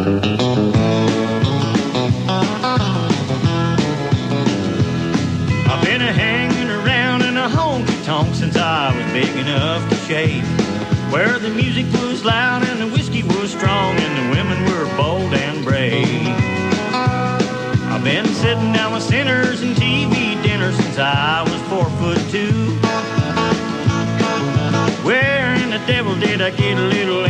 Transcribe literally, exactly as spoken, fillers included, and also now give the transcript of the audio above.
I've been a hanging around in a honky-tonk since I was big enough to shave, where the music was loud and the whiskey was strong and the women were bold and brave. I've been sitting down with sinners and T V dinners since I was four foot two. Where in the devil did I get a little